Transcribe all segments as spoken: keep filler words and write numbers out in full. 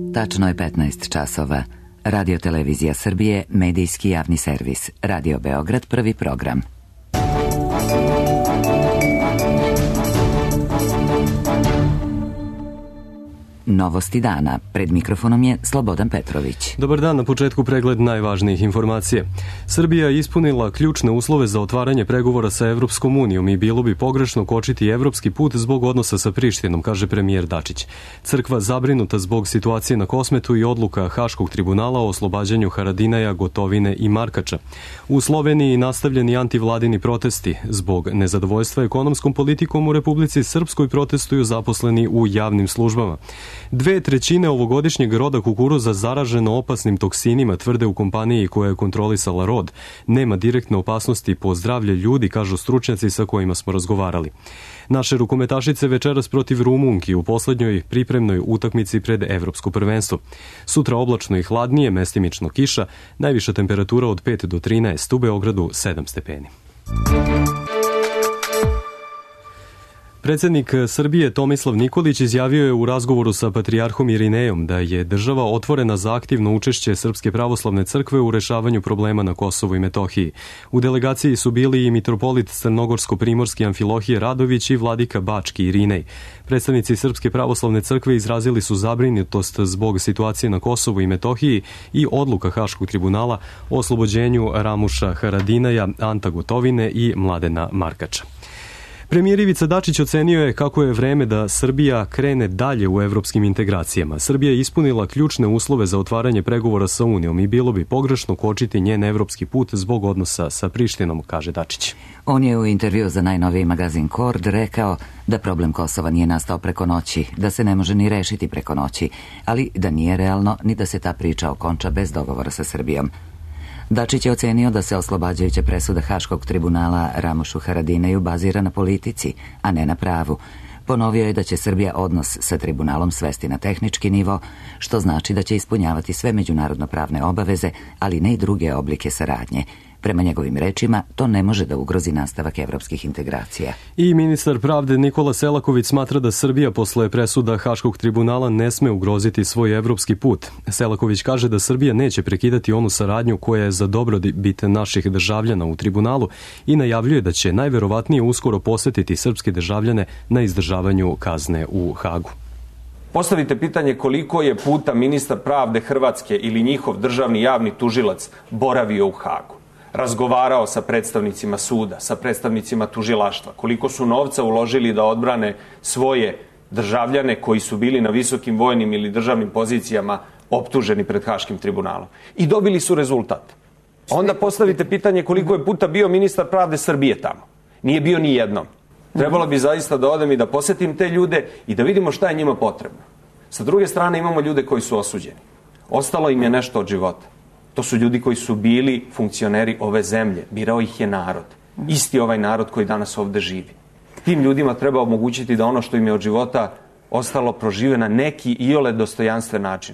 Tačno je petnaest časova. Radio Televizija Srbije, medijski javni servis. Radio Beograd, prvi program. Novosti dana. Pred mikrofonom je Slobodan Petrović. Dobar dan, na početku pregled najvažnijih informacija. Srbija je ispunila ključne uslove za otvaranje pregovora sa Evropskom unijom i bilo bi pogrešno kočiti evropski put zbog odnosa sa Prištinom, kaže premijer Dačić. Crkva zabrinuta zbog situacije na Kosmetu i odluka Haškog tribunala o oslobađanju Haradinaja, Gotovine i Markača. U Sloveniji nastavljeni antivladini protesti. Zbog nezadovoljstva ekonomskom politikom u Republici Srpskoj protestuju zaposleni u javnim službama. Dve trećine ovogodišnjeg roda kukuruza zaraženo opasnim toksinima, tvrde u kompaniji koja je kontrolisala rod. Nema direktne opasnosti po zdravlje ljudi, kažu stručnjaci sa kojima smo razgovarali. Naše rukometašice večeras protiv Rumunki u poslednjoj pripremnoj utakmici pred Evropsko prvenstvo. Sutra oblačno i hladnije, mestimično kiša, najviša temperatura od pet do trinaest, u Beogradu sedam stepeni. Predsjednik Srbije Tomislav Nikolić izjavio je u razgovoru sa patrijarhom Irinejom da je država otvorena za aktivno učešće Srpske pravoslavne crkve u rešavanju problema na Kosovu i Metohiji. U delegaciji su bili i mitropolit Crnogorsko-primorski Amfilohije Radović i vladika Bački Irinej. Predstavnici Srpske pravoslavne crkve izrazili su zabrinutost zbog situacije na Kosovu i Metohiji i odluka Haškog tribunala o oslobođenju Ramuša Haradinaja, Anta Gotovine i Mladena Markača. Premijer Ivica Dačić ocenio je kako je vreme da Srbija krene dalje u evropskim integracijama. Srbija je ispunila ključne uslove za otvaranje pregovora sa Unijom i bilo bi pogrešno kočiti njen evropski put zbog odnosa sa Prištinom, kaže Dačić. On je u intervju za najnoviji magazin Kord rekao da problem Kosova nije nastao preko noći, da se ne može ni rešiti preko noći, ali da nije realno ni da se ta priča okonča bez dogovora sa Srbijom. Dačić je ocenio da se oslobađajuća presuda Haškog tribunala Ramušu Haradinaju bazira na politici, a ne na pravu. Ponovio je da će Srbija odnos sa tribunalom svesti na tehnički nivo, što znači da će ispunjavati sve međunarodno-pravne obaveze, ali ne i druge oblike saradnje. Prema njegovim rečima, to ne može da ugrozi nastavak evropskih integracija. I ministar pravde Nikola Selaković smatra da Srbija posle presuda Haškog tribunala ne sme ugroziti svoj evropski put. Selaković kaže da Srbija neće prekidati onu saradnju koja je za dobrobit naših državljana u tribunalu i najavljuje da će najverovatnije uskoro posetiti srpske državljane na izdržavanju kazne u Hagu. Postavite pitanje koliko je puta ministar pravde Hrvatske ili njihov državni javni tužilac boravio u Hagu. Razgovarao sa predstavnicima suda, sa predstavnicima tužilaštva, koliko su novca uložili da odbrane svoje državljane koji su bili na visokim vojnim ili državnim pozicijama optuženi pred Haškim tribunalom. I dobili su rezultat. Onda postavite pitanje koliko je puta bio ministar pravde Srbije tamo. Nije bio ni jednom. Trebalo bi zaista da odem i da posetim te ljude i da vidimo šta je njima potrebno. Sa druge strane imamo ljude koji su osuđeni. Ostalo im je nešto od života. To su ljudi koji su bili funkcioneri ove zemlje. Birao ih je narod. Isti ovaj narod koji danas ovde živi. Tim ljudima treba omogućiti da ono što im je od života ostalo prožive na neki iole dostojanstven način.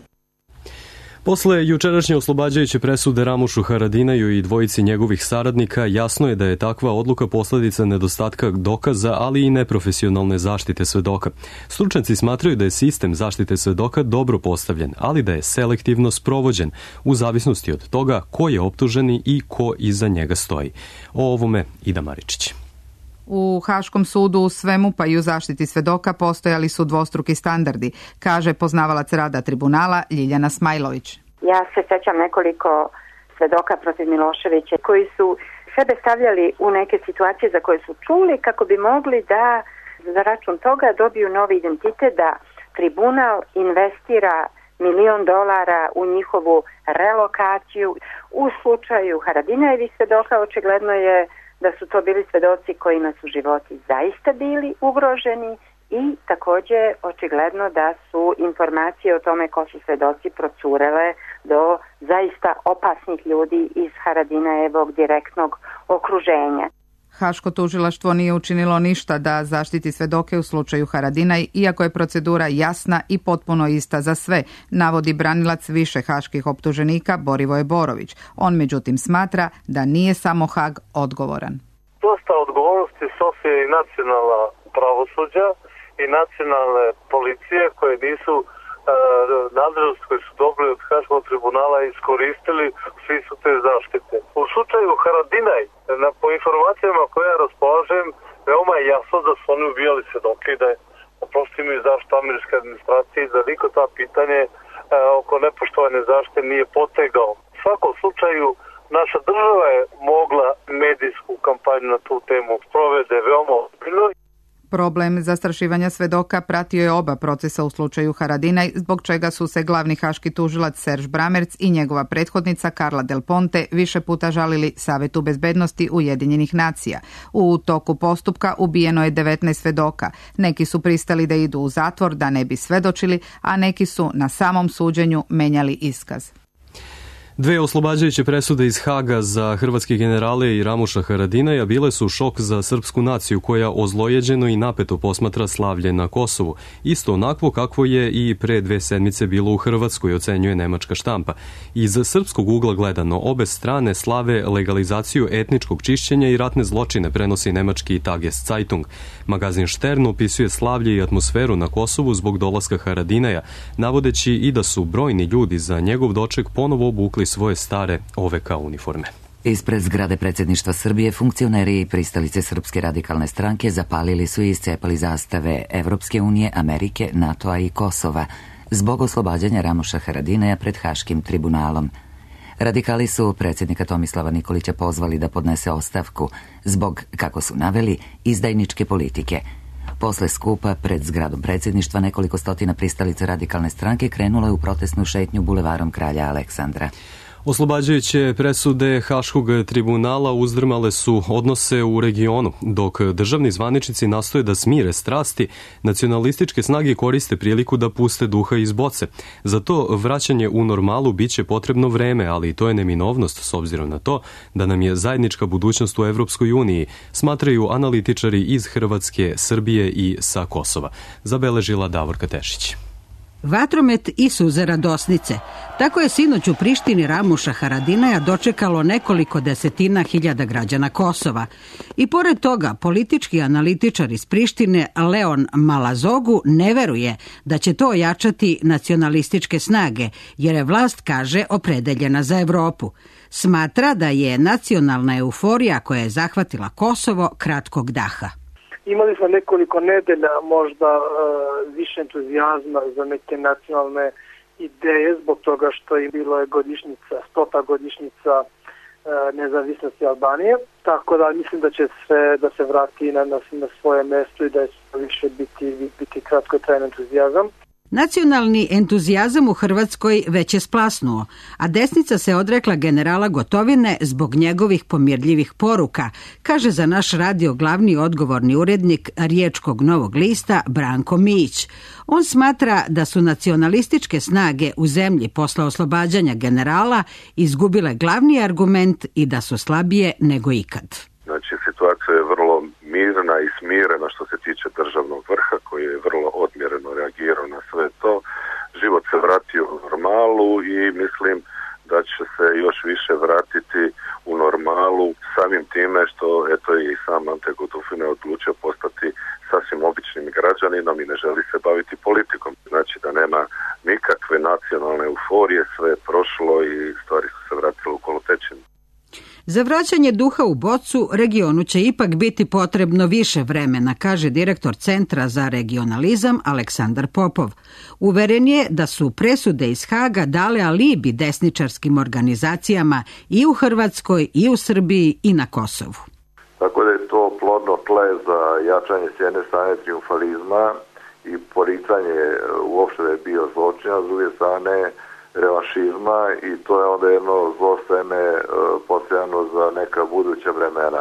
Posle jučerašnje oslobađajuće presude Ramušu Haradinaju i dvojici njegovih saradnika, jasno je da je takva odluka posledica nedostatka dokaza, ali i neprofesionalne zaštite svedoka. Stručnjaci smatraju da je sistem zaštite svedoka dobro postavljen, ali da je selektivno sprovođen, u zavisnosti od toga ko je optuženi i ko iza njega stoji. O ovome Ida Maričić. U Haškom sudu u svemu pa i u zaštiti svedoka postojali su dvostruki standardi, kaže poznavalac rada tribunala Ljiljana Smajlović. Ja se sećam nekoliko svedoka protiv Miloševića koji su sebe stavljali u neke situacije za koje su čuli kako bi mogli da za račun toga dobiju novi identitet, da tribunal investira milion dolara u njihovu relokaciju. U slučaju Haradinajevih svedoka očigledno je da su to bili svedoci kojima su životi zaista bili ugroženi i takođe očigledno da su informacije o tome ko su svedoci procurele do zaista opasnih ljudi iz Haradinajevog direktnog okruženja. Haško tužilaštvo nije učinilo ništa da zaštiti svedoke u slučaju Haradinaj, iako je procedura jasna i potpuno ista za sve, navodi branilac više haških optuženika Borivoje Borović. On međutim smatra da nije samo Hag odgovoran. Dosta odgovornosti snose i nacionalna pravosuđa i nacionalne policije koje nisu nadležnosti koje su dobili od Haškog tribunala iskoristili, svi su te zaštite. U slučaju Haradinaj, na, po informacijama koje ja raspolažem, veoma je jasno da su oni ubijali svedoke i da je oprosto imaju zaštitu američke administracije i da niko ta pitanje e, oko nepoštovane zaštite nije potegao. U svakom slučaju, naša država je mogla medijsku kampanju na tu temu sprovede veoma ozbiljno. Problem zastrašivanja svedoka pratio je oba procesa u slučaju Haradinaj, zbog čega su se glavni haški tužilac Serge Bramerc i njegova prethodnica Carla Del Ponte više puta žalili Savetu bezbednosti Ujedinjenih nacija. U toku postupka ubijeno je devetnaest svedoka. Neki su pristali da idu u zatvor da ne bi svedočili, a neki su na samom suđenju menjali iskaz. Dve oslobađajuće presude iz Haga za hrvatske generale i Ramuša Haradinaja bile su šok za srpsku naciju koja ozlojeđeno i napeto posmatra slavlje na Kosovu. Isto onakvo kakvo je i pre dve sedmice bilo u Hrvatskoj, ocenjuje nemačka štampa. Iz srpskog ugla gledano, obe strane slave legalizaciju etničkog čišćenja i ratne zločine, prenosi nemački Tages Zeitung. Magazin Stern opisuje slavlje i atmosferu na Kosovu zbog dolaska Haradinaja, navodeći i da su brojni ljudi za njegov doček ponovo obukli svoje stare O V K uniforme. Ispred zgrade predsjedništva Srbije funkcioneri i pristalice Srpske radikalne stranke zapalili su i iscepali zastave Evropske unije, Amerike, NATO-a i Kosova zbog oslobađanja Ramuša Haradinaja pred Haškim tribunalom. Radikali su predsjednika Tomislava Nikolića pozvali da podnese ostavku zbog, kako su naveli, izdajničke politike. Posle skupa pred zgradom predsjedništva nekoliko stotina pristalica radikalne stranke krenulo je u protestnu šetnju bulevarom Kralja Aleksandra. Oslobađajuće presude Haškog tribunala uzdrmale su odnose u regionu, dok državni zvaničnici nastoje da smire strasti, nacionalističke snage koriste priliku da puste duha iz boce. Za to vraćanje u normalu biće potrebno vreme, ali to je neminovnost s obzirom na to da nam je zajednička budućnost u Evropskoj uniji, smatraju analitičari iz Hrvatske, Srbije i sa Kosova. Zabeležila Davorka Tešić. Vatromet i suze radosnice. Tako je sinoć u Prištini Ramuša Haradinaja dočekalo nekoliko desetina hiljada građana Kosova. I pored toga, politički analitičar iz Prištine Leon Malazogu ne veruje da će to ojačati nacionalističke snage, jer je vlast, kaže, opredeljena za Evropu. Smatra da je nacionalna euforija koja je zahvatila Kosovo kratkog daha. Imali smo nekoliko nedelja možda e, više entuzijazma za neke nacionalne ideje zbog toga što je bilo je godišnjica, stota godišnjica e, nezavisnosti Albanije. Tako da mislim da će sve da se vrati na, na, na svoje mesto i da će više biti, biti kratkotrajan entuzijazam. Nacionalni entuzijazam u Hrvatskoj već je splasnuo, a desnica se odrekla generala Gotovine zbog njegovih pomirljivih poruka, kaže za naš radio glavni odgovorni urednik Riječkog Novog lista Branko Mijić. On smatra da su nacionalističke snage u zemlji posle oslobađanja generala izgubile glavni argument i da su slabije nego ikad. Znači, situacija je vrlo mirna i smirena što se tiče državnog vrha koji je vrlo odmjereno reagirao na sve to. Život se vratio u normalu i mislim da će se još više vratiti u normalu samim time što eto i sam Ante Gotovina je odlučio postati sasvim običnim građaninom i ne želi se baviti politikom. Znači da nema nikakve nacionalne euforije, sve je prošlo i stvari su se vratile u kolotečinu. Za vraćanje duha u bocu regionu će ipak biti potrebno više vremena, kaže direktor Centra za regionalizam Aleksandar Popov. Uveren je da su presude iz Haga dale alibi desničarskim organizacijama i u Hrvatskoj, i u Srbiji, i na Kosovu. Tako da je to plodno tle za jačanje s jedne strane triumfalizma i poricanje uopšte da je bio zločin, a s druge strane revanšizma i to je onda jedno zlo seme e, postojano za neka buduća vremena.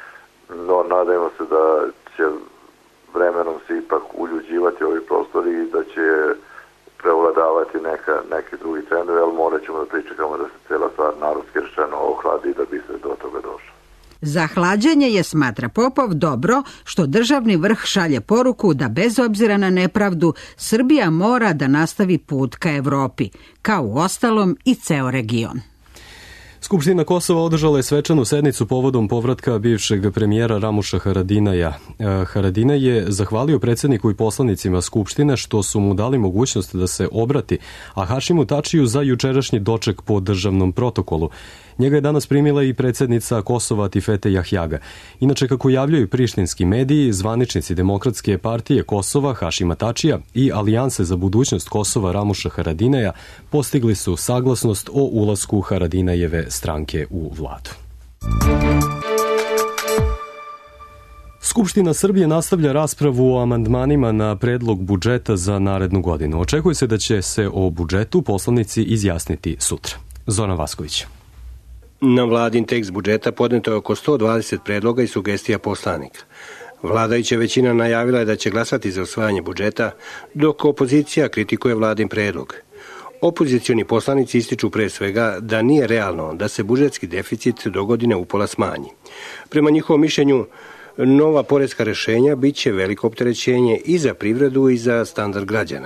No, nadajmo se da će vremenom se ipak uljuđivati ovi prostori i da će prevladavati neka, neki drugi trendovi, ali morat ćemo da pričekamo da se cijela stvar narodski rečeno ohladi da bi se do toga došlo. Za hlađenje je, smatra Popov, dobro što državni vrh šalje poruku da bez obzira na nepravdu Srbija mora da nastavi put ka Evropi, kao u ostalom i ceo region. Skupština Kosova održala je svečanu sednicu povodom povratka bivšeg premijera Ramuša Haradinaja. Haradinaj je zahvalio predsjedniku i poslanicima Skupštine što su mu dali mogućnost da se obrati, a Hašimu Tačiju za jučerašnji doček po državnom protokolu. Njega je danas primila i predsjednica Kosova Tifete Jahjaga. Inače, kako javljaju prištinski mediji, zvaničnici Demokratske partije Kosova Hašima Tačija i Alijanse za budućnost Kosova Ramuša Haradinaja postigli su saglasnost o ulasku Haradinajeve stranke u vladu. Skupština Srbije nastavlja raspravu o amandmanima na predlog budžeta za narednu godinu. Očekuje se da će se o budžetu poslanici izjasniti sutra. Zoran Vasković. Na vladin tekst budžeta podneto je oko sto dvadeset predloga i sugestija poslanika. Vladajuća većina najavila je da će glasati za usvajanje budžeta, dok opozicija kritikuje vladin predlog. Opozicioni poslanici ističu pre svega da nije realno da se budžetski deficit do godine upola smanji. Prema njihovom mišljenju, nova poreska rešenja bit će veliko opterećenje i za privredu i za standard građana.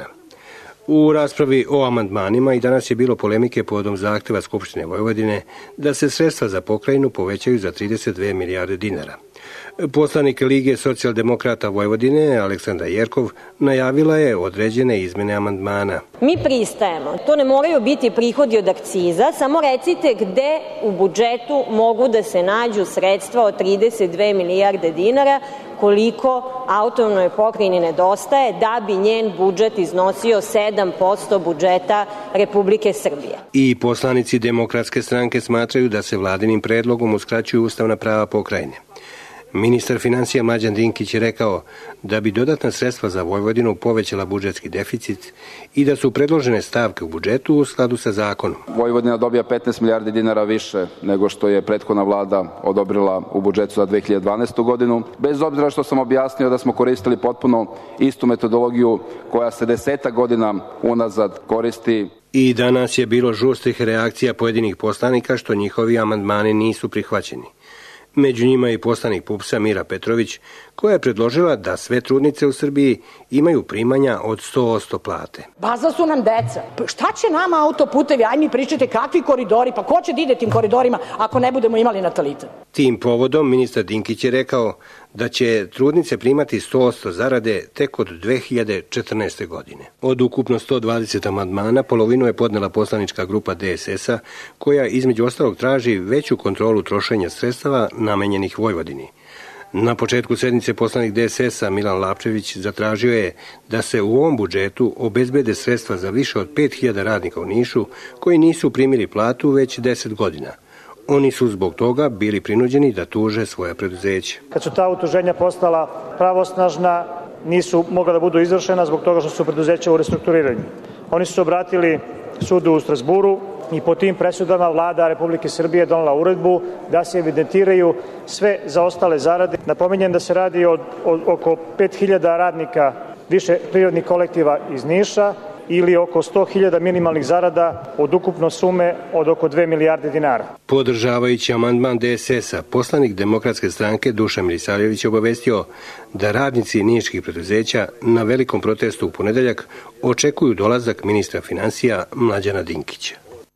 U raspravi o amandmanima i danas je bilo polemike povodom zahteva Skupštine Vojvodine da se sredstva za pokrajinu povećaju za trideset dve milijarde dinara. Poslanik Lige socijaldemokrata Vojvodine Aleksandra Jerkov najavila je određene izmene amandmana. Mi pristajemo. To ne moraju biti prihodi od akciza, samo recite gde u budžetu mogu da se nađu sredstva od trideset dve milijarde dinara, koliko autonomnoj pokrajini nedostaje da bi njen budžet iznosio sedam posto budžeta Republike Srbije. I poslanici Demokratske stranke smatraju da se vladinim predlogom uskraćuju ustavna prava pokrajine. Ministar finansija Mlađan Dinkić je rekao da bi dodatna sredstva za Vojvodinu povećala budžetski deficit i da su predložene stavke u budžetu u skladu sa zakonom. Vojvodina dobija petnaest milijardi dinara više nego što je prethodna vlada odobrila u budžetu za dve hiljade dvanaestu godinu. Bez obzira što sam objasnio da smo koristili potpuno istu metodologiju koja se deseta godina unazad koristi. I danas je bilo žustrih reakcija pojedinih poslanika što njihovi amandmani nisu prihvaćeni. Među njima i poslanik PUPS-a Mira Petrović, koja je predložila da sve trudnice u Srbiji imaju primanja od sto posto plate. Baza su nam deca. Šta će nama autoputevi? Aj mi pričajte kakvi koridori, pa ko će da ide tim koridorima ako ne budemo imali natalitet? Tim povodom ministar Dinkić je rekao da će trudnice primati sto posto zarade tek od dve hiljade četrnaeste. godine. Od ukupno sto dvadeset amandmana polovinu je podnela poslanička grupa D S S-a, koja između ostalog traži veću kontrolu trošenja sredstava namenjenih Vojvodini. Na početku sednice poslanik D S S-a Milan Lapčević zatražio je da se u ovom budžetu obezbede sredstva za više od pet hiljada radnika u Nišu koji nisu primili platu već deset godina. Oni su zbog toga bili prinuđeni da tuže svoja preduzeća. Kad su ta utuženja postala pravosnažna, nisu mogla da budu izvršena zbog toga što su preduzeća u restrukturiranju. Oni su se obratili sudu u Strasburu i po tim presudama vlada Republike Srbije donela uredbu da se evidentiraju sve zaostale zarade. Napominjem da se radi od, od oko pet hiljada radnika više prirodnih kolektiva iz Niša ili oko sto hiljada minimalnih zarada od ukupno sume od oko dve milijarde dinara. Podržavajući amandman D S S-a, poslanik Demokratske stranke Dušan Milisavljević obavestio da radnici niških preduzeća na velikom protestu u ponedeljak očekuju dolazak ministra finansija Mlađana Dinkića.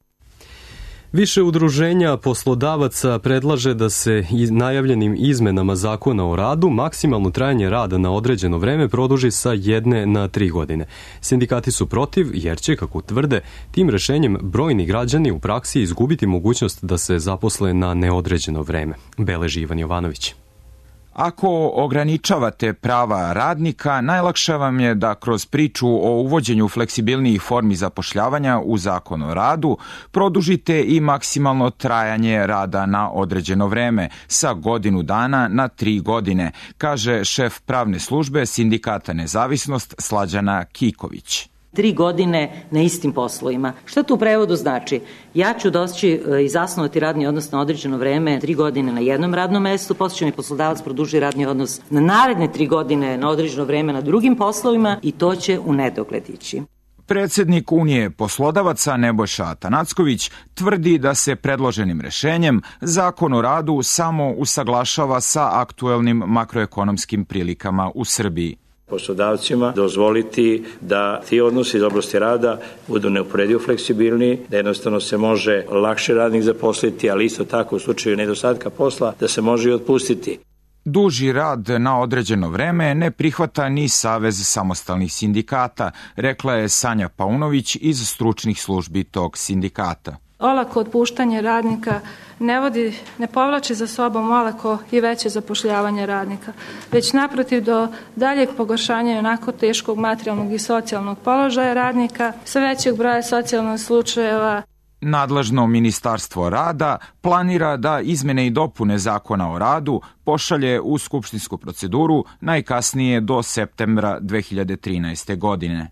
Više udruženja poslodavaca predlaže da se najavljenim izmenama zakona o radu maksimalno trajanje rada na određeno vreme produži sa jedne na tri godine. Sindikati su protiv jer će, kako tvrde, tim rešenjem brojni građani u praksi izgubiti mogućnost da se zaposle na neodređeno vreme, beleži Ivan Jovanović. Ako ograničavate prava radnika, najlakše vam je da kroz priču o uvođenju fleksibilnijih formi zapošljavanja u Zakon o radu produžite i maksimalno trajanje rada na određeno vreme sa godinu dana na tri godine, kaže šef pravne službe Sindikata Nezavisnost Slađana Kiković. Tri godine na istim poslovima. Šta to u prevodu znači? Ja ću doći i zasnovati radni odnos na određeno vreme, tri godine na jednom radnom mestu, posle će mi poslodavac produži radni odnos na naredne tri godine na određeno vreme na drugim poslovima i to će u nedogled ići. Predsednik Unije poslodavaca Nebojša Atanacković tvrdi da se predloženim rešenjem Zakon o radu samo usaglašava sa aktuelnim makroekonomskim prilikama u Srbiji. poslodavcima dozvoliti da ti odnosi iz oblasti rada budu neuporedivo fleksibilni, da jednostavno se može lakše radnik zaposliti, ali isto tako u slučaju nedostatka posla da se može i otpustiti. Duži rad na određeno vreme ne prihvata ni Savez samostalnih sindikata, rekla je Sanja Paunović iz stručnih službi tog sindikata. Olako otpuštanje radnika ne vodi, ne povlači za sobom olako i veće zapošljavanje radnika, već naprotiv do daljeg pogoršanja onako teškog materijalnog i socijalnog položaja radnika, sve većeg broja socijalnih slučajeva. Nadležno Ministarstvo rada planira da izmene i dopune Zakona o radu pošalje u skupštinsku proceduru najkasnije do septembra dve hiljade trinaeste. godine.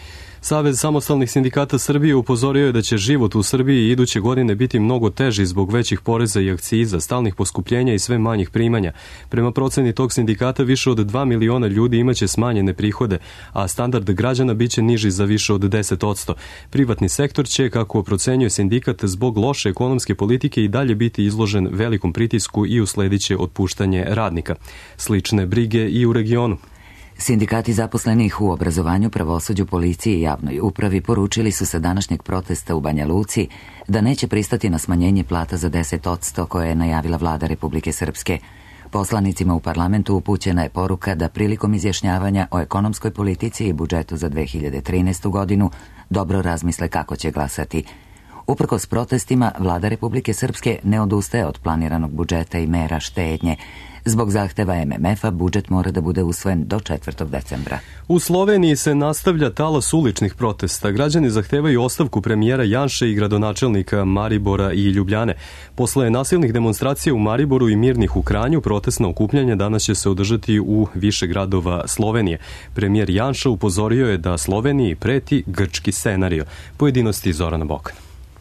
Savez samostalnih sindikata Srbije upozorio je da će život u Srbiji iduće godine biti mnogo teži zbog većih poreza i akciza, stalnih poskupljenja i sve manjih primanja. Prema proceni tog sindikata više od dva miliona ljudi imaće smanjene prihode, a standard građana biće niži za više od deset odsto. Privatni sektor će, kako procenjuje sindikat, zbog loše ekonomske politike i dalje biti izložen velikom pritisku i uslediće otpuštanje radnika. Slične brige i u regionu. Sindikati zaposlenih u obrazovanju, pravosuđu, policiji i javnoj upravi poručili su sa današnjeg protesta u Banja Luci da neće pristati na smanjenje plata za deset odsto koje je najavila vlada Republike Srpske. Poslanicima u parlamentu upućena je poruka da prilikom izjašnjavanja o ekonomskoj politici i budžetu za dve hiljade trinaestu. godinu dobro razmisle kako će glasati. Uprkos protestima, vlada Republike Srpske ne odustaje od planiranog budžeta i mera štednje. Zbog zahteva em em ef-a budžet mora da bude usvojen do četvrtog decembra. U Sloveniji se nastavlja talas uličnih protesta. Građani zahtevaju ostavku premijera Janše i gradonačelnika Maribora i Ljubljane. Posle nasilnih demonstracija u Mariboru i mirnih u Kranju, protestna okupljanja danas će se održati u više gradova Slovenije. Premijer Janša upozorio je da Sloveniji preti grčki scenario. Pojedinosti Zorana Bokan.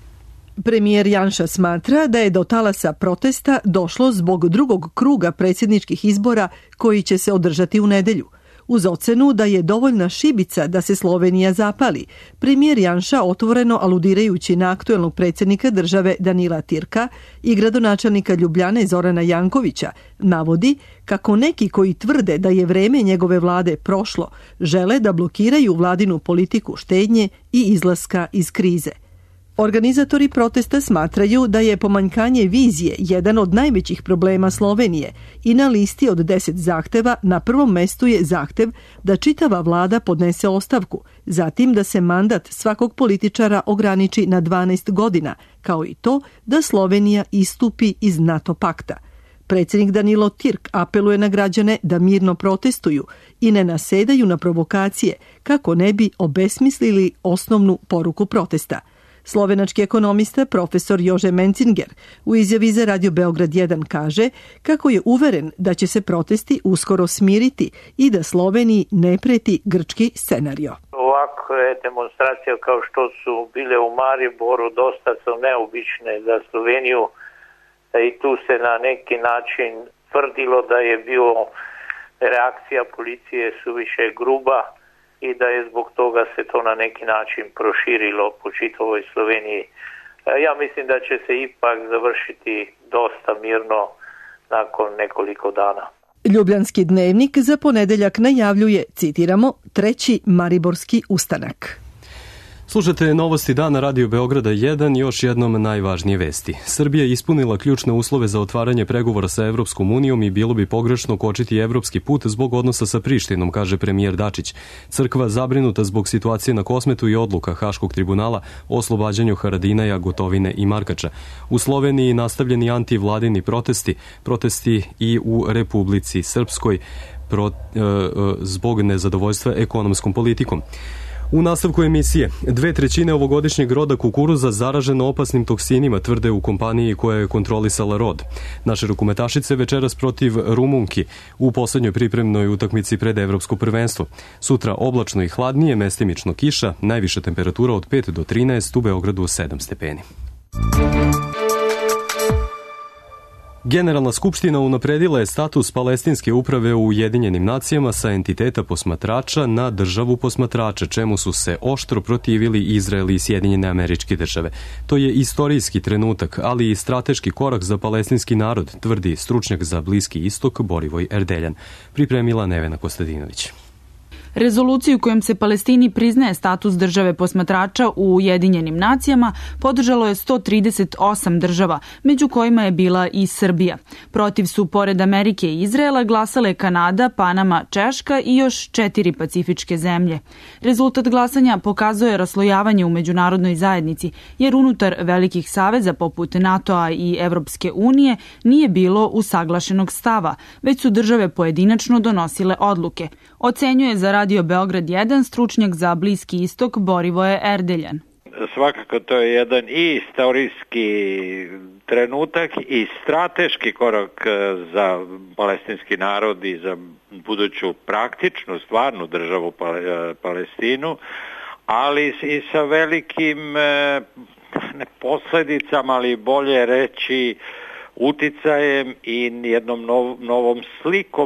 Premijer Janša smatra da je do talasa protesta došlo zbog drugog kruga predsjedničkih izbora koji će se održati u nedelju. Uz ocenu da je dovoljna šibica da se Slovenija zapali, premijer Janša, otvoreno aludirajući na aktuelnog predsjednika države Danila Tirka i gradonačelnika Ljubljane Zorana Jankovića, navodi kako neki koji tvrde da je vreme njegove vlade prošlo, žele da blokiraju vladinu politiku štednje i izlaska iz krize. Organizatori protesta smatraju da je pomanjkanje vizije jedan od najvećih problema Slovenije i na listi od deset zahteva na prvom mestu je zahtev da čitava vlada podnese ostavku, zatim da se mandat svakog političara ograniči na dvanaest godina, kao i to da Slovenija istupi iz NATO pakta. Predsjednik Danilo Tirk apeluje na građane da mirno protestuju i ne nasedaju na provokacije kako ne bi obesmislili osnovnu poruku protesta. Slovenački ekonomista profesor Jože Mencinger u izjavi za Radio Beograd jedan kaže kako je uveren da će se protesti uskoro smiriti i da Sloveniji ne preti grčki scenario. Ovakve demonstracije kao što su bile u Mariboru dosta su neobične za Sloveniju i tu se na neki način tvrdilo da je bio reakcija policije suviše gruba i da je zbog toga se to na neki način proširilo po čitavoj Sloveniji. Ja mislim da će se ipak završiti dosta mirno nakon nekoliko dana. Ljubljanski dnevnik za ponedeljak najavljuje, citiramo, treći mariborski ustanak. Slušajte novosti dana Radio Beograda jedan, još jednom najvažnije vesti. Srbija je ispunila ključne uslove za otvaranje pregovora sa Evropskom unijom i bilo bi pogrešno kočiti evropski put zbog odnosa sa Prištinom, kaže premijer Dačić. Crkva zabrinuta zbog situacije na Kosmetu i odluka Haškog tribunala o oslobađanju Haradinaja, Gotovine i Markača. U Sloveniji nastavljeni antivladini protesti, protesti i u Republici Srpskoj pro, e, e, zbog nezadovoljstva ekonomskom politikom. U nastavku emisije, dve trećine ovogodišnjeg roda kukuruza zaraženo opasnim toksinima, tvrde u kompaniji koja je kontrolisala rod. Naše rukometašice večeras protiv Rumunki u poslednjoj pripremnoj utakmici pred evropsko prvenstvo. Sutra oblačno i hladnije, mestimično kiša, najviša temperatura od pet do trinaest, u Beogradu sedam stepeni. Generalna skupština unapredila je status palestinske uprave u Ujedinjenim nacijama sa entiteta posmatrača na državu posmatrača, čemu su se oštro protivili Izrael i Sjedinjene Američke Države. To je istorijski trenutak, ali i strateški korak za palestinski narod, tvrdi stručnjak za Bliski istok Borivoj Erdeljan. Pripremila Nevena Kostadinović. Rezoluciju kojom se Palestini priznaje status države posmatrača u Ujedinjenim nacijama podržalo je sto trideset osam država, među kojima je bila i Srbija. Protiv su, pored Amerike i Izraela, glasale Kanada, Panama, Češka i još četiri pacifičke zemlje. Rezultat glasanja pokazuje raslojavanje u međunarodnoj zajednici, jer unutar velikih saveza poput NATO-a i Evropske unije nije bilo usaglašenog stava, već su države pojedinačno donosile odluke. Ocenjuje za Radio Beograd jedan stručnjak za Bliski istok Borivoje Erdeljan. Svakako to je jedan i istorijski trenutak i strateški korak za palestinski narod i za buduću praktičnu, stvarnu državu Palestinu, ali i sa velikim ne posledicama, ali bolje reći uticajem i jednom nov, novom slikom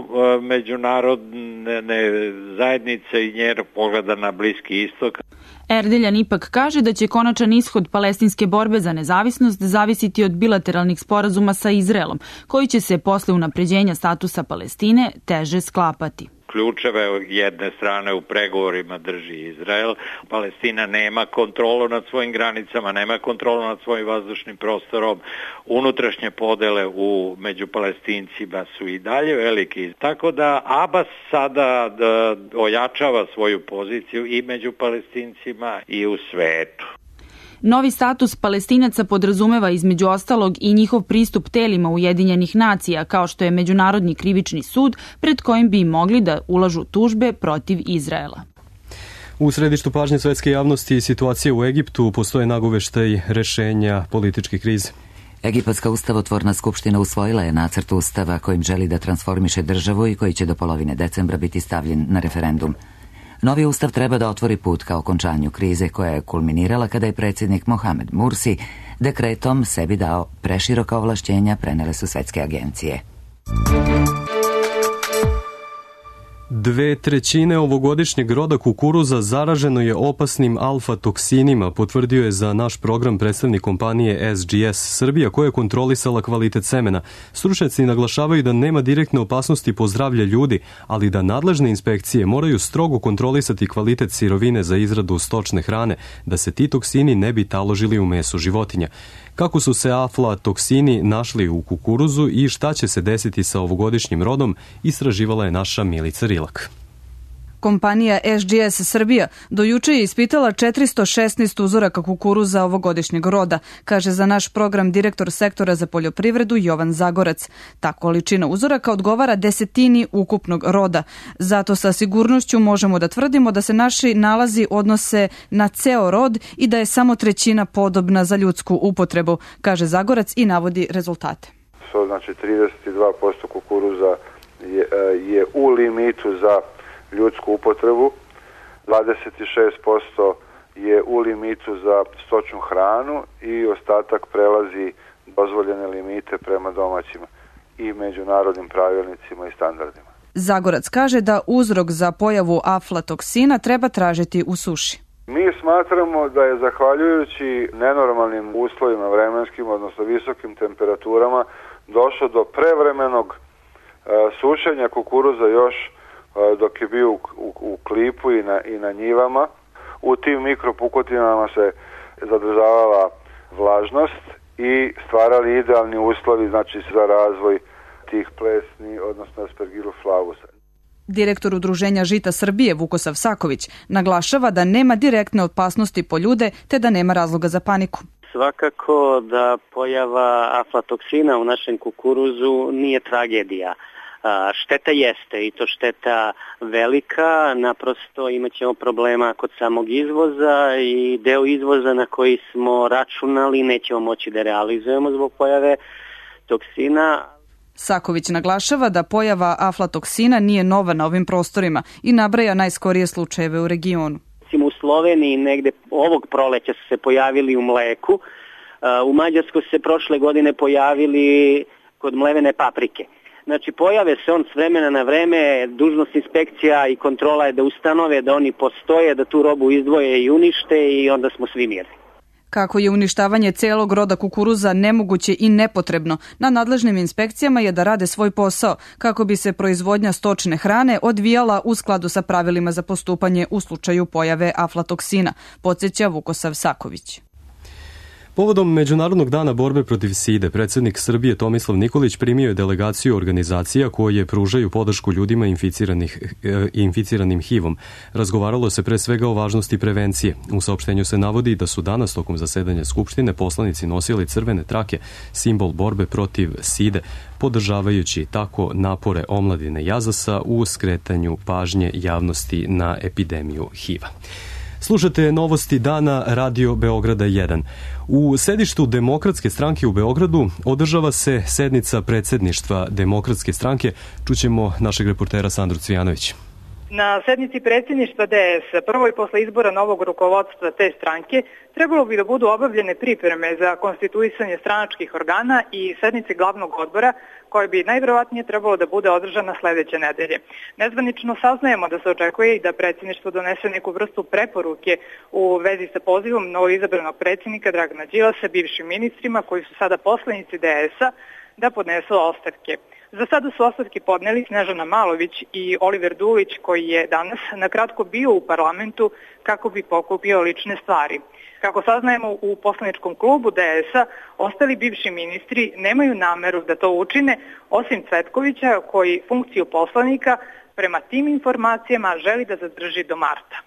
međunarodne zajednice i njenog pogleda na Bliski istok. Erdeljan ipak kaže da će konačan ishod palestinske borbe za nezavisnost zavisiti od bilateralnih sporazuma sa Izraelom, koji će se posle unapređenja statusa Palestine teže sklapati. Ključeve jedne strane u pregovorima drži Izrael. Palestina nema kontrolu nad svojim granicama, nema kontrolu nad svojim vazdušnim prostorom. Unutrašnje podele u među Palestincima su i dalje veliki. Tako da Abbas sada da ojačava svoju poziciju i među Palestincima i u svetu. Novi status Palestinaca podrazumeva između ostalog i njihov pristup telima Ujedinjenih nacija, kao što je Međunarodni krivični sud, pred kojim bi mogli da ulažu tužbe protiv Izraela. U središtu pažnje svetske javnosti situacije u Egiptu postoje nagoveštaj rešenja političke krize. Egipatska ustavotvorna skupština usvojila je nacrt ustava kojim želi da transformiše državu i koji će do polovine decembra biti stavljen na referendum. Novi ustav treba da otvori put ka okončanju krize koja je kulminirala kada je predsjednik Mohamed Mursi dekretom sebi dao preširoka ovlašćenja, prenele su svetske agencije. Dve trećine ovogodišnjeg roda kukuruza zaraženo je opasnim alfa-toksinima, potvrdio je za naš program predstavnik kompanije S G S Srbija koja je kontrolisala kvalitet semena. Stručnjaci naglašavaju da nema direktne opasnosti po zdravlje ljudi, ali da nadležne inspekcije moraju strogo kontrolisati kvalitet sirovine za izradu stočne hrane, da se ti toksini ne bi taložili u meso životinja. Kako su se aflatoksini našli u kukuruzu i šta će se desiti sa ovogodišnjim rodom, istraživala je naša Milica Rilak. Kompanija S G S Srbija do juče je ispitala četiristo šesnaest uzoraka kukuruza ovogodišnjeg roda, kaže za naš program direktor sektora za poljoprivredu Jovan Zagorac. Ta količina uzoraka odgovara desetini ukupnog roda. Zato sa sigurnošću možemo da tvrdimo da se naši nalazi odnose na ceo rod i da je samo trećina podobna za ljudsku upotrebu, kaže Zagorac i navodi rezultate. So, znači trideset dva posto kukuruza je, je u limitu za ljudsku upotrebu, dvadeset šest posto je u limitu za stočnu hranu i ostatak prelazi dozvoljene limite prema domaćim i međunarodnim pravilnicima i standardima. Zagorac kaže da uzrok za pojavu aflatoksina treba tražiti u suši. Mi smatramo da je zahvaljujući nenormalnim uslovima vremenskim, odnosno visokim temperaturama, došlo do prevremenog uh, sušenja kukuruza još dok je bio u, u, u klipu i na, i na njivama. U tim mikropukotinama se zadržavala vlažnost i stvarali idealni uslovi, znači, za razvoj tih plesni, odnosno aspergilloflavusa. Direktor Udruženja Žita Srbije Vukosav Saković naglašava da nema direktne opasnosti po ljude te da nema razloga za paniku. Svakako da pojava aflatoksina u našem kukuruzu nije tragedija. Šteta jeste i to šteta velika, naprosto imat ćemo problema kod samog izvoza i deo izvoza na koji smo računali nećemo moći da realizujemo zbog pojave toksina. Saković naglašava da pojava aflatoksina nije nova na ovim prostorima i nabraja najskorije slučajeve u regionu. U Sloveniji negde ovog proleća su se pojavili u mleku, u Mađarskoj se prošle godine pojavili kod mlevene paprike. Znači, pojave se on s vremena na vreme, dužnost inspekcija i kontrola je da ustanove, da oni postoje, da tu robu izdvoje i unište i onda smo svi mirni. Kako je uništavanje celog roda kukuruza nemoguće i nepotrebno, na nadležnim inspekcijama je da rade svoj posao kako bi se proizvodnja stočne hrane odvijala u skladu sa pravilima za postupanje u slučaju pojave aflatoksina, podsjeća Vukosav Saković. Povodom Međunarodnog dana borbe protiv side, predsjednik Srbije Tomislav Nikolić primio je delegaciju organizacija koje pružaju podršku ljudima inficiranih, e, inficiranim H I V-om. Razgovaralo se pre svega o važnosti prevencije. U saopštenju se navodi da su danas tokom zasedanja Skupštine poslanici nosili crvene trake, simbol borbe protiv side, podržavajući tako napore omladine Jazasa u skretanju pažnje javnosti na epidemiju H I V-a. Slušate novosti dana Radio Beograda jedan. U sedištu Demokratske stranke u Beogradu održava se sednica predsjedništva Demokratske stranke. Čućemo našeg reportera Sandru Cvijanović. Na sednici predsjedništva D S, prvo i posle izbora novog rukovodstva te stranke, trebalo bi da budu obavljene pripreme za konstituisanje stranačkih organa i sednice glavnog odbora, koja bi najverovatnije trebalo da bude održana sledeće nedelje. Nezvanično saznajemo da se očekuje i da predsjedništvo donese neku vrstu preporuke u vezi sa pozivom novoizabranog predsjednika Dragana Đilasa bivšim ministrima koji su sada poslanici D S-a da podnesu ostavke. Za sada su ostavke podneli Snežana Malović i Oliver Dulić, koji je danas nakratko bio u parlamentu kako bi pokupio lične stvari. Kako saznajemo u poslaničkom klubu D S-a, ostali bivši ministri nemaju nameru da to učine, osim Cvetkovića, koji funkciju poslanika prema tim informacijama želi da zadrži do marta.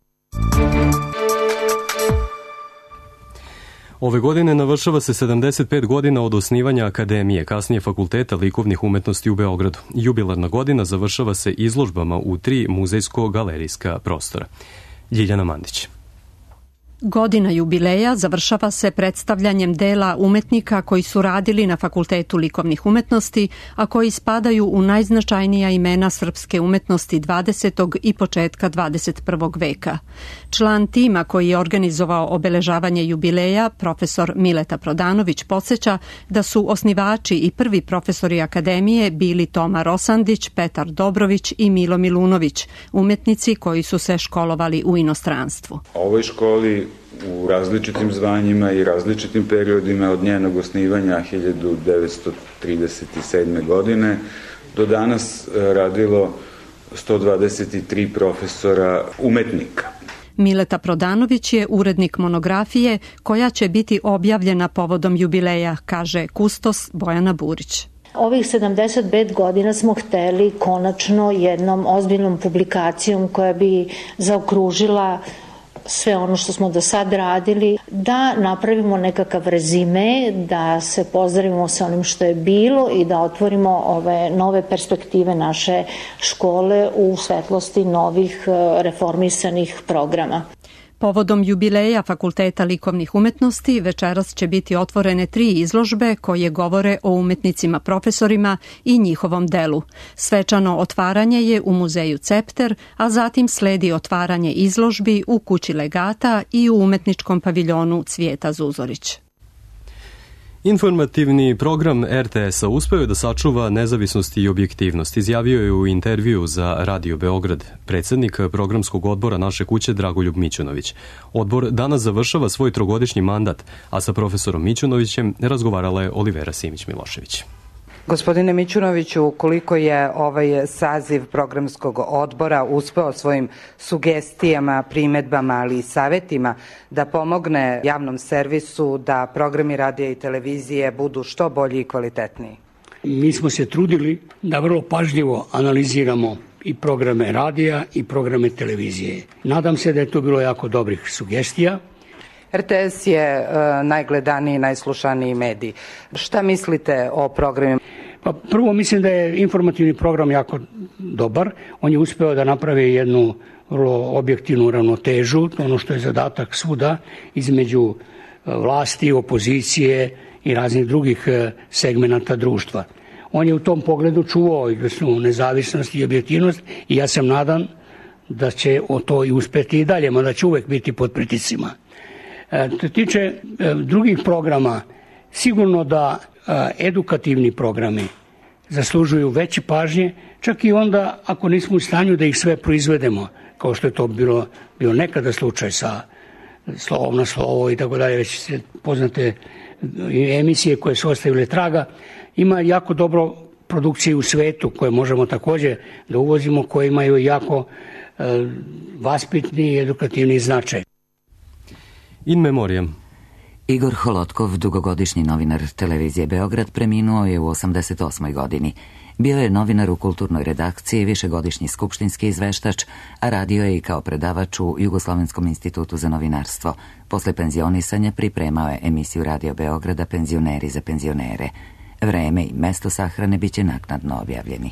Ove godine navršava se sedamdeset pet godina od osnivanja Akademije, kasnije Fakulteta likovnih umetnosti u Beogradu. Jubilarna godina završava se izložbama u tri muzejsko-galerijska prostora. Ljiljana Mandić. Godina jubileja završava se predstavljanjem dela umetnika koji su radili na Fakultetu likovnih umetnosti, a koji spadaju u najznačajnija imena srpske umetnosti dvadesetog i početka dvadeset prvog veka. Član tima koji je organizovao obeležavanje jubileja, profesor Mileta Prodanović, podsjeća da su osnivači i prvi profesori Akademije bili Toma Rosandić, Petar Dobrović i Milo Milunović, umetnici koji su se školovali u inostranstvu. Ovoj školi u različitim zvanjima i različitim periodima od njenog osnivanja hiljadu devetsto trideset sedme. godine do danas radilo sto dvadeset tri profesora umetnika. Mileta Prodanović je urednik monografije koja će biti objavljena povodom jubileja, kaže kustos Bojana Burić. Ovih sedamdeset pet godina smo hteli konačno jednom ozbiljnom publikacijom koja bi zaokružila sve ono što smo do sad radili, da napravimo nekakav rezime, da se pozdravimo sa onim što je bilo i da otvorimo ove nove perspektive naše škole u svetlosti novih reformisanih programa. Povodom jubileja Fakulteta likovnih umetnosti večeras će biti otvorene tri izložbe koje govore o umetnicima profesorima i njihovom delu. Svečano otvaranje je u muzeju Cepter, a zatim sledi otvaranje izložbi u kući legata i u umetničkom paviljonu Cvijeta Zuzorić. Informativni program R T S-a uspeo je da sačuva nezavisnost i objektivnost, izjavio je u intervju za Radio Beograd predsjednik programskog odbora naše kuće Dragoljub Mićunović. Odbor danas završava svoj trogodišnji mandat, a sa profesorom Mićunovićem razgovarala je Olivera Simić-Milošević. Gospodine Mićunoviću, koliko je ovaj saziv programskog odbora uspeo svojim sugestijama, primedbama, ali i savetima da pomogne javnom servisu da programi radija i televizije budu što bolji i kvalitetniji? Mi smo se trudili da vrlo pažljivo analiziramo i programe radija i programe televizije. Nadam se da je to bilo jako dobrih sugestija. R T S je uh, najgledaniji, najslušaniji medij. Šta mislite o programima? Pa prvo mislim da je informativni program jako dobar. On je uspeo da napravi jednu vrlo objektivnu ravnotežu, ono što je zadatak svuda između vlasti, opozicije i raznih drugih segmenata društva. On je u tom pogledu čuvao izvesnu nezavisnost i objektivnost i ja sam nadan da će o to i uspeti i dalje, mada će uvek biti pod pritiscima. Što tiče drugih programa, sigurno da edukativni programi zaslužuju veće pažnje, čak i onda ako nismo u stanju da ih sve proizvedemo, kao što je to bilo, bilo nekada slučaj sa slovom na slovo i tako dalje, već se poznate emisije koje su ostavile traga. Ima jako dobro produkcije u svetu koje možemo takođe da uvozimo, koje imaju jako e, vaspitni i edukativni značaj. In memoriam. Igor Holotkov, dugogodišnji novinar televizije Beograd, preminuo je u osamdeset osmoj godini. Bio je novinar u kulturnoj redakciji, višegodišnji skupštinski izveštač, a radio je i kao predavač u Jugoslovenskom institutu za novinarstvo. Posle penzionisanja pripremao je emisiju Radio Beograda Penzioneri za penzionere. Vreme i mesto sahrane biće naknadno objavljeni.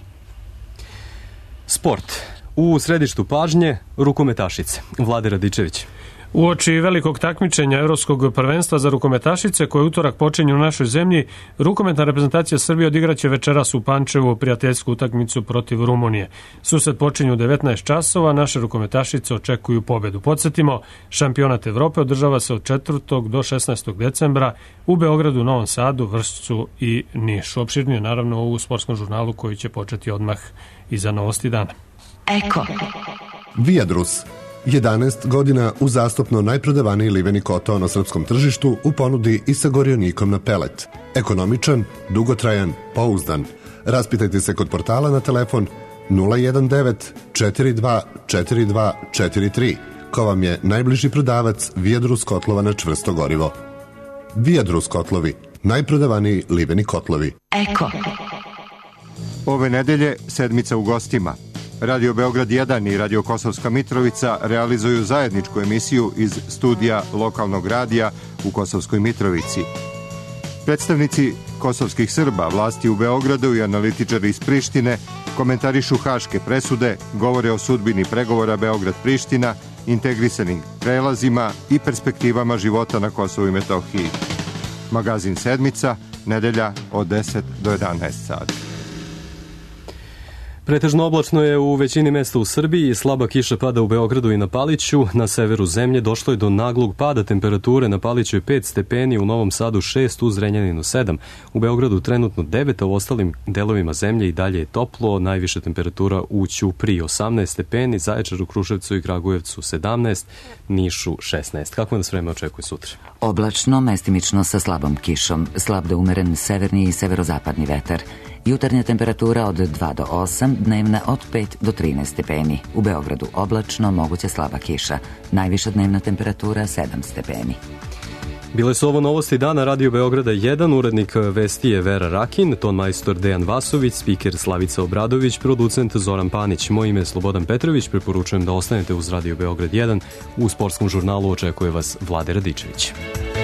Sport. U središtu pažnje rukometašice. Vlade Radičević. Uoči velikog takmičenja Evropskog prvenstva za rukometašice koje utorak počinje u našoj zemlji, rukometna reprezentacija Srbije odigraće večeras u Pančevu prijateljsku utakmicu protiv Rumunije. Susret počinje u devetnaest časova, naše rukometašice očekuju pobedu. Podsjetimo, šampionat Evrope održava se od četvrtog do šesnaestog decembra u Beogradu, Novom Sadu, Vršcu i Nišu. Opširnije naravno u sportskom žurnalu koji će početi odmah iza novosti dana. Eko. Viadrus. jedanaest godina uzastopno najprodavaniji liveni kotao na srpskom tržištu u ponudi i sa gorionikom na pelet. Ekonomičan, dugotrajan, pouzdan. Raspitajte se kod portala na telefon nula jedan devet četiri dva četiri dva četiri tri, ko vam je najbliži prodavac Viadrus kotlova na čvrsto gorivo. Viadrus kotlovi, najprodavaniji liveni kotlovi. Eko. Ove nedelje sedmica u gostima. Radio Beograd jedan i Radio Kosovska Mitrovica realizuju zajedničku emisiju iz studija lokalnog radija u Kosovskoj Mitrovici. Predstavnici kosovskih Srba, vlasti u Beogradu i analitičari iz Prištine komentarišu haške presude, govore o sudbini pregovora Beograd-Priština, integrisanim prelazima i perspektivama života na Kosovu i Metohiji. Magazin Sedmica, nedelja od deset do jedanaest sati. Pretežno oblačno je u većini mesta u Srbiji i slaba kiša pada u Beogradu i na Paliću. Na severu zemlje došlo je do naglog pada temperature. Na Paliću je pet stepeni, u Novom Sadu šest, u Zrenjaninu sedam. U Beogradu trenutno devet, a u ostalim delovima zemlje i dalje je toplo. Najviša temperatura u Ćupriji osamnaest stepeni, Zaječaru, Kruševcu i Kragujevcu sedamnaest, Nišu šesnaest. Kako nas vreme očekuje sutra? Oblačno, mestimično sa slabom kišom. Slab do umeren severni i severozapadni vetar. Jutarnja temperatura od dva do osam, dnevna od pet do trinaest stepeni. U Beogradu oblačno, moguća slaba kiša. Najviša dnevna temperatura sedam stepeni. Bile su ovo novosti dana Radio Beograda jedan, urednik vesti je Vera Rakin, ton majstor Dejan Vasović, spiker Slavica Obradović, producent Zoran Panić. Moje ime je Slobodan Petrović, preporučujem da ostanete uz Radio Beograd jedan. U sportskom žurnalu očekuje vas Vlade Radičević.